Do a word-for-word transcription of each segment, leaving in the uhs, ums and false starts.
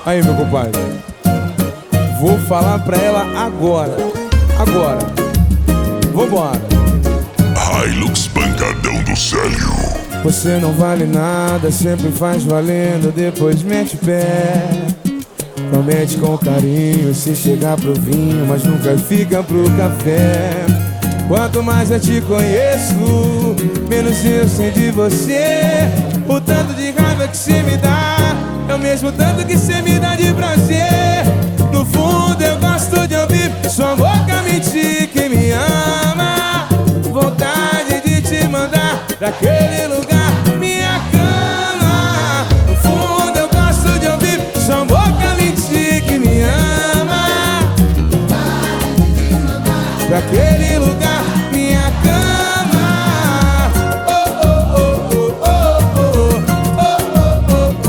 Aí, meu compadre, vou falar pra ela agora. Agora. Vambora. Hilux Pancadão do Célio. Você não vale nada, sempre faz valendo, depois mete pé. Promete com carinho se chegar pro vinho, mas nunca fica pro café. Quanto mais eu te conheço, menos eu sei de você. O tanto de raiva que cê me dá é o mesmo tanto que cê me dá de prazer. No fundo eu gosto de ouvir sua boca mentir que me ama. Vontade de te mandar pra aquele lugar, minha cama. No fundo eu gosto de ouvir sua boca mentir que me ama. Vontade de te mandar pra aquele lugar, minha cama. Oh, oh, oh, oh, oh, oh,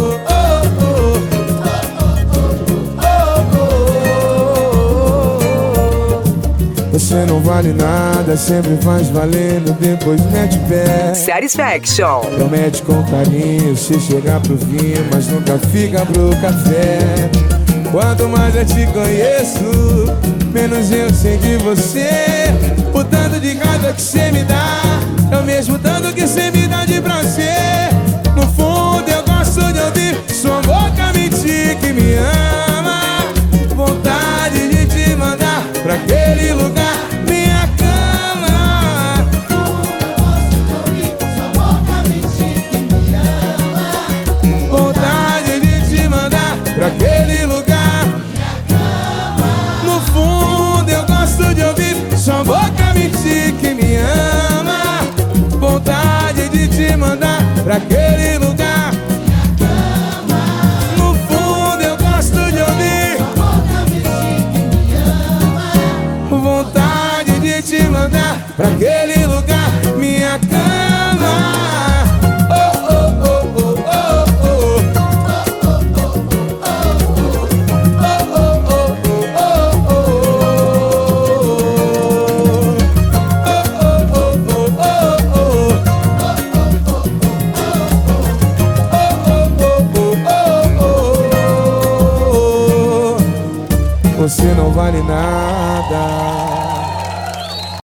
oh, oh, oh. Você não vale nada, sempre faz valendo, depois mete pé. Satisfaction. Promete com carinho se chegar pro vinho, mas nunca fica pro café. Quanto mais eu te conheço, menos eu sei de você. O tanto de raiva que cê me dá é o mesmo tanto que cê me dá de prazer. No fundo eu gosto de ouvir sua boca mentir que me ama. Vontade de te mandar pra aquele lugar, minha cama. Vontade de te mandar pra aquele lugar, no fundo eu gosto de ouvir sua boca mentir que me ama. Vontade de te mandar pra aquele lugar, no fundo eu gosto de ouvir sua boca mentir que me ama. Vontade de te mandar pra aquele lugar, minha cama. Você não vale nada.